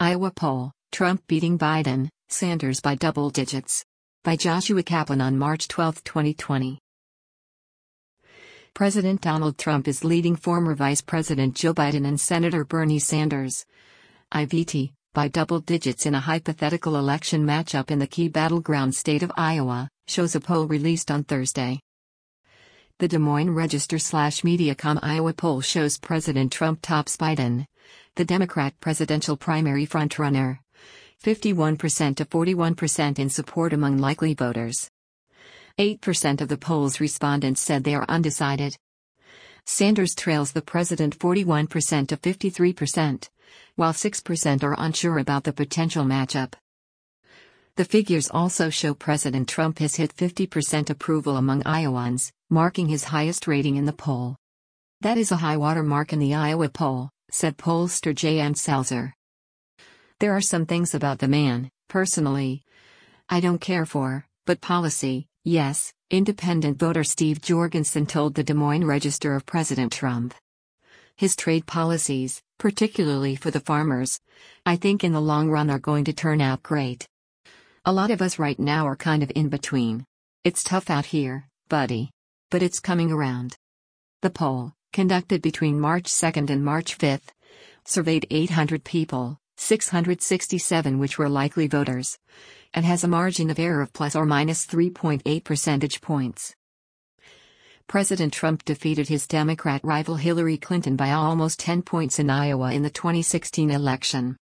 Iowa poll, Trump beating Biden, Sanders by double digits. By Joshua Kaplan on March 12, 2020. President Donald Trump is leading former Vice President Joe Biden and Senator Bernie Sanders, IVT, by double digits in a hypothetical election matchup in the key battleground state of Iowa, shows a poll released on Thursday. The Des Moines Register/Mediacom Iowa poll shows President Trump tops Biden, the Democrat presidential primary frontrunner, 51% to 41% in support among likely voters. 8% of the poll's respondents said they are undecided. Sanders trails the president 41% to 53%, while 6% are unsure about the potential matchup. The figures also show President Trump has hit 50% approval among Iowans, marking his highest rating in the poll. That is a high water mark in the Iowa poll, said pollster J.M. Selzer. There are some things about the man, personally, I don't care for, but policy, yes, independent voter Steve Jorgensen told the Des Moines Register of President Trump. His trade policies, particularly for the farmers, I think in the long run are going to turn out great. A lot of us right now are kind of in between. It's tough out here, buddy. But it's coming around. The poll, conducted between March 2 and March 5, surveyed 800 people, 667 which were likely voters, and has a margin of error of plus or minus 3.8 percentage points. President Trump defeated his Democrat rival Hillary Clinton by almost 10 points in Iowa in the 2016 election.